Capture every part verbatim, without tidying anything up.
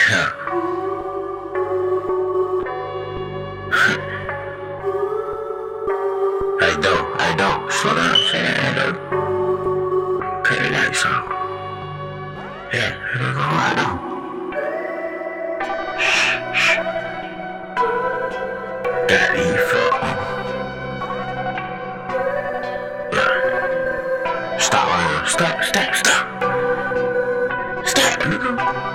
Yeah. Hey, dope, hey, dope, slow down, slow down, dope. Cut the lights on. Yeah, it'll go right on. Shh, shh. Got these fuck. Yeah. Stop, uh, stop, stop, stop. Stop, nigga.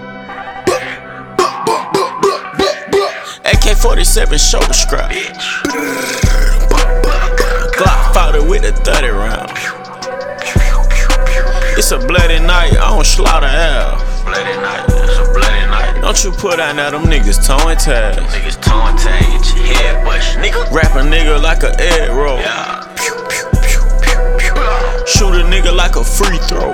A K forty-seven shoulder strap. Glock fought with a thirty round. It's a bloody night on Slaughter Ave. Bloody night, it's a bloody night. Don't you put out now them niggas toe and tag. Niggas toe and tag, get your head bush, nigga. Rap a nigga like a egg roll. Yeah. Pew, pew, pew, pew, pew. Shoot a nigga like a free throw.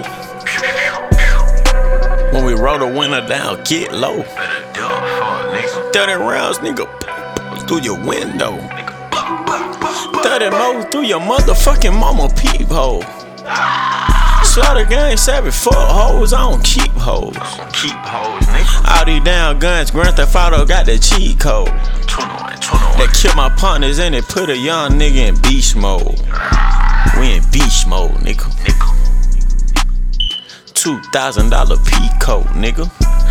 When we roll the window down, get low. Better do it for a nigga. thirty rounds, nigga, through your window. thirty more through your motherfucking mama peephole. Slaughter gang savage, fuck hoes, I don't keep hoes. Keep hoes, nigga. All these down guns, Grand Theft Auto got the cheat code. twenty-one, twenty-one. They kill my partners and they put a young nigga in beast mode. We in beast mode, nigga. Nigga. Two thousand dollar P code, nigga.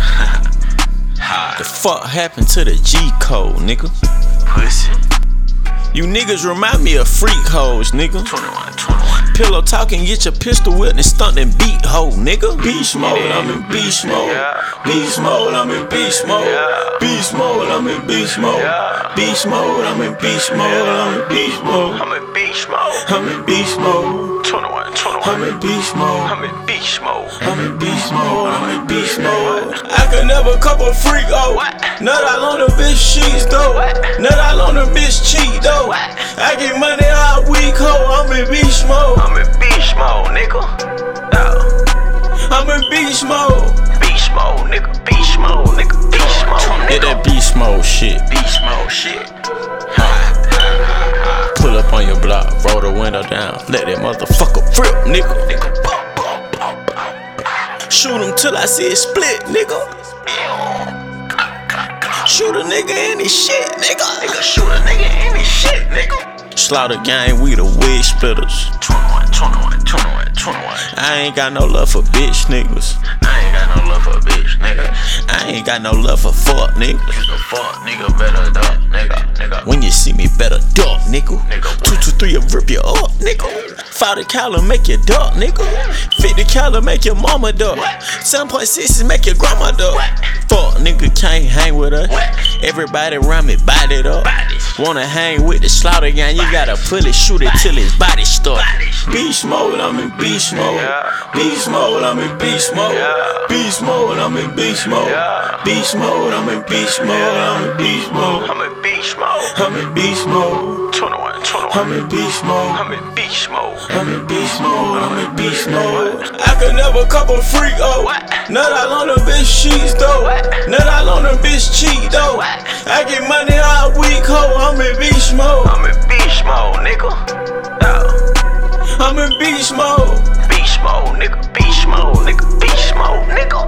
The fuck happened to the G code, nigga? Pussy. You niggas remind me of freak hoes, nigga. twenty-one, twenty-one. Pillow talking, get your pistol whipped and stunt and beat hoe, nigga. Beast mode, I'm in beast mode. Beast mode, I'm in beast mode. Beast mode, I'm in beast mode. Beast mode, I'm in beast mode. I'm in beast mode. I'm in beast mode. I'm in beast mode. twenty-one, twenty-one. I'm in beast mode. I'm in beast mode. I'm in beast mode. I'm in beast mode. I could never cup a freak, oh. Nut all on the bitch sheets, though. Nut all on the bitch cheat, though. I get money all week, ho. I'm in beast mode. I'm in beast mode, nigga. Yeah. I'm in beast mode. Beast mode, nigga. Beast mode, nigga. Beast mode, Get nigga. that beast mode shit. Beast mode shit. Pull up on your block, roll the window down. Let that motherfucker rip, nigga. Nigga. Shoot him till I see it split, nigga. Shoot a nigga in his shit, nigga. Nigga, shoot a nigga in his shit, nigga. Slaughter gang, we the wig splitters. twenty-one, twenty-one, twenty-one, twenty-one. I ain't got no love for bitch niggas. I ain't got no love for a bitch, nigga. I ain't got no love for fuck niggas. You the fuck, nigga, better duck, nigga, nigga. When you see me, better duck, nigga. Nigga, Two two three, will rip you up, nigga. Five the collar, make you duck, nigga. Fifty collar, make your mama duck. Seven point sixes, make your grandma duck. Fuck, nigga, can't hang with us. Everybody around me, body it up. Wanna hang with the Slaughter gang, you gotta pull it, shoot it till his body stuck. Beast mode, I'm in beast mode. Beast mode, I'm in beast mode. Beast mode, I'm in beast mode. Beast mode, I'm in beast mode. I'm in beast mode. I'm in beast mode. I'm in beast mode. twenty-one, twenty-one. I'm in beast mode. I'm in beast mode. I'm in beast mode. I'm in beast mode. I could never cup a freak, oh. Nut all on the bitch sheets, though. Nut all on the bitch cheat, though. I get money all week, ho. I'm in beast mode. I'm in beast mode, nigga. Yeah. I'm in beast mode. Beast mode, nigga. Beast mode, nigga. Beast mode, nigga.